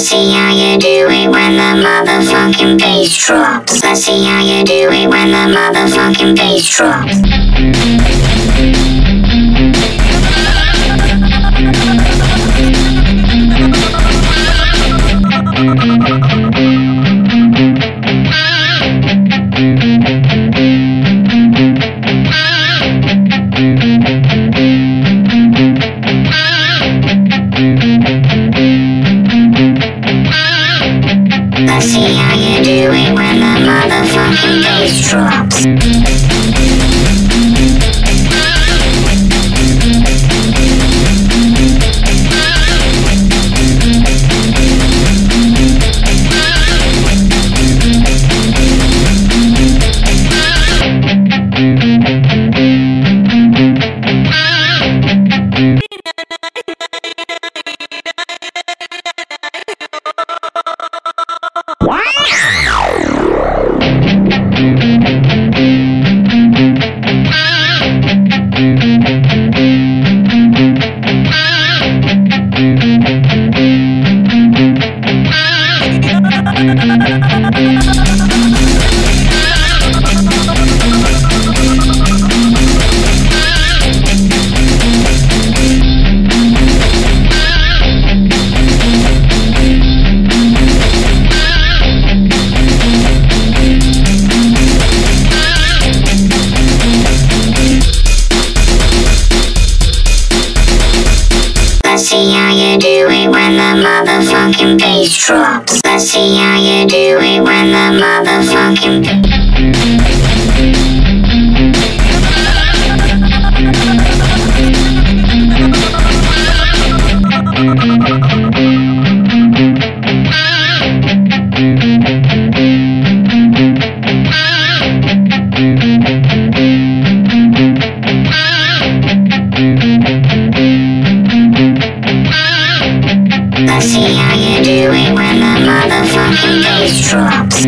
Let's see how you do it when the motherfucking bass drops. Let's see how you do it when the motherfucking bass drops. Let's see how you do it when the motherfucking bass drops. Let's see how you do it when the motherfucking bass drops. Let's see how you do it when the motherfucking Let's see how you do it when the motherfucking bass drops.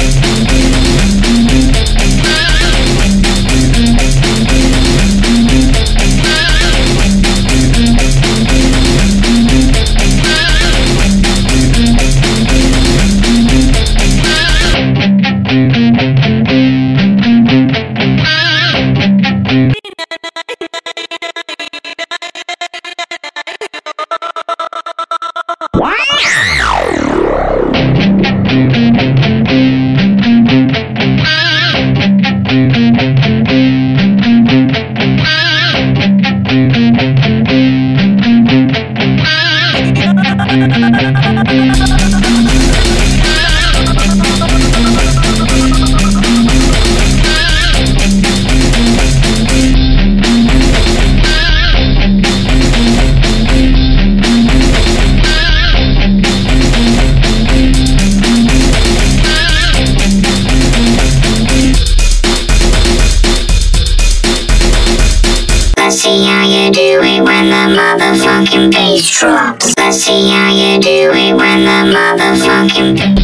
Let's see how you do it when the motherfucking bass drops. Let's see how you do it when the motherfucking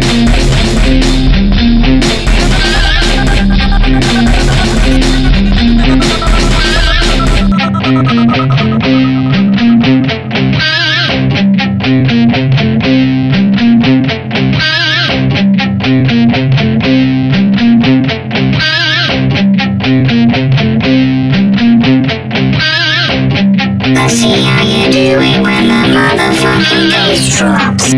Let's see how you do it when the motherfucking bass drops.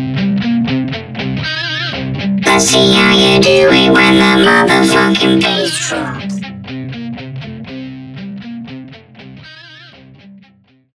Let's see how you do it when the motherfucking bass